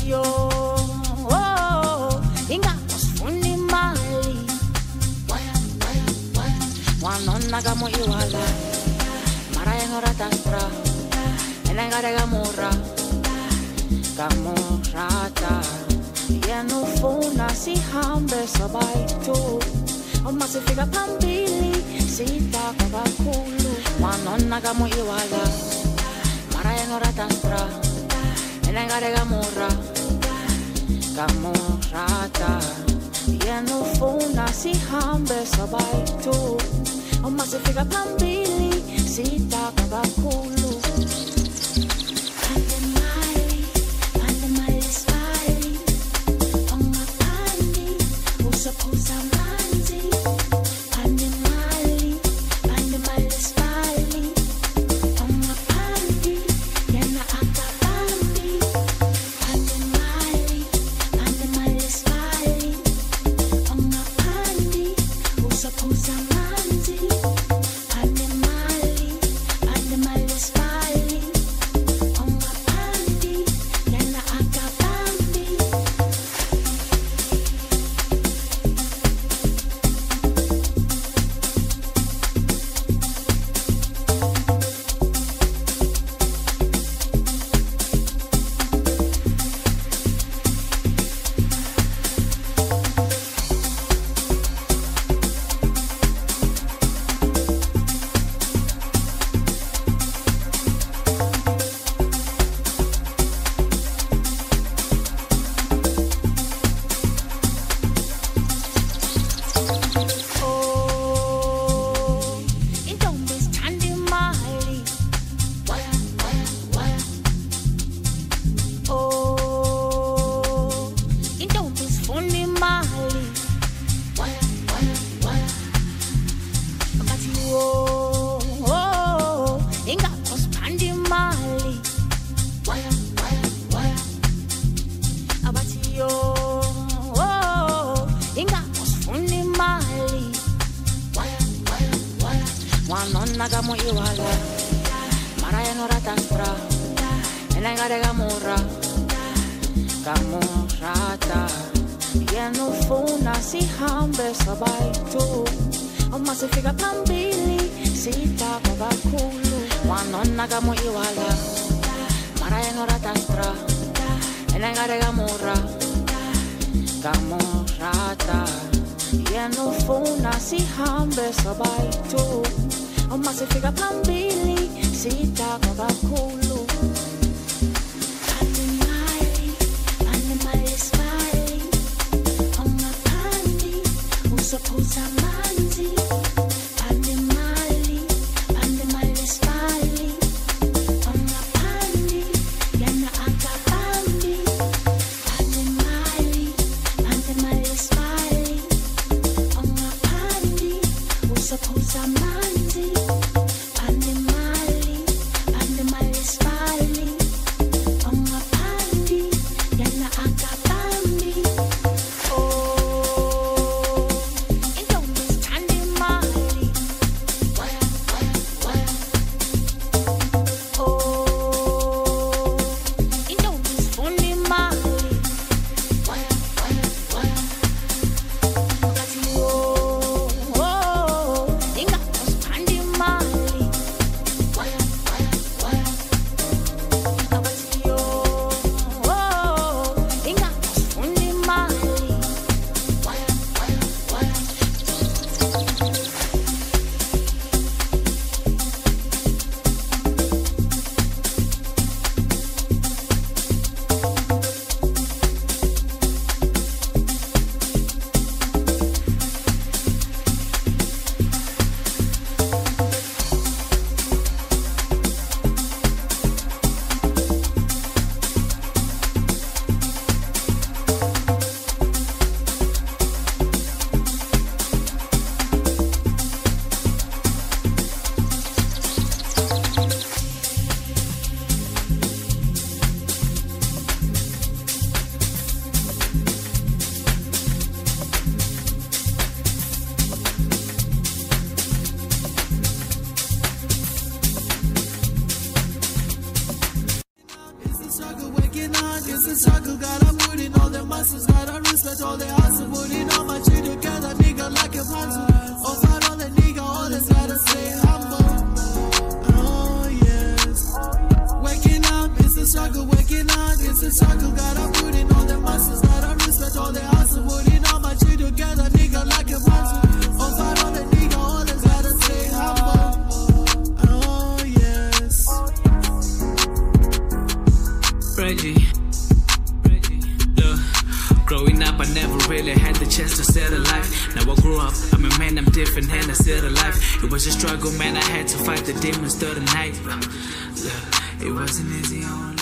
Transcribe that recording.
abathiyo ingakosifuna imali wanona kamo iwala mara yenoratastra enengaregamura kamurata yenufuna sihambe sabaitu uma sifika phambili sitaka kakhulu wanona kamo iwala mara yenoratastra enengaregamura kamurata yenufuna sihambe sabaitu uma sifika phambili sitaka kakhulu Nagamo iwala Maraya noratastra Enengaregamura Kamurata Yenufuna sihambe sabaitu Uma sifika phambili sitaka kakhulu Wanona kamo iwala Maraya noratastra Enengaregamura Kamurata Yenufuna sihambe sabaitu uma sifika phambili sitaka kakhulu animali smile ongaphandle usaphuza amanzi animali smile ongaphandle yana akabambi animali smile ongaphandle usaphuza amanzi Don't gotta put in all the muscles, gotta respect all the hustle, putting all my shit together, nigga, like a puzzle. Oh, fight on the nigga, always gotta stay humble. Oh, yes. Waking up, it's a struggle, waking up, it's a struggle, gotta put in all the muscles, gotta respect all the hustle, putting all my shit together, nigga, like a puzzle. Oh, fight on the nigga, always gotta stay humble. Oh, yes. Reggie, look, growing up I never really had the chance to settle life. Now I grew up, I'm a man, I'm different and I settle life. It was a struggle, man, I had to fight the demons through the night. Look, it wasn't easy on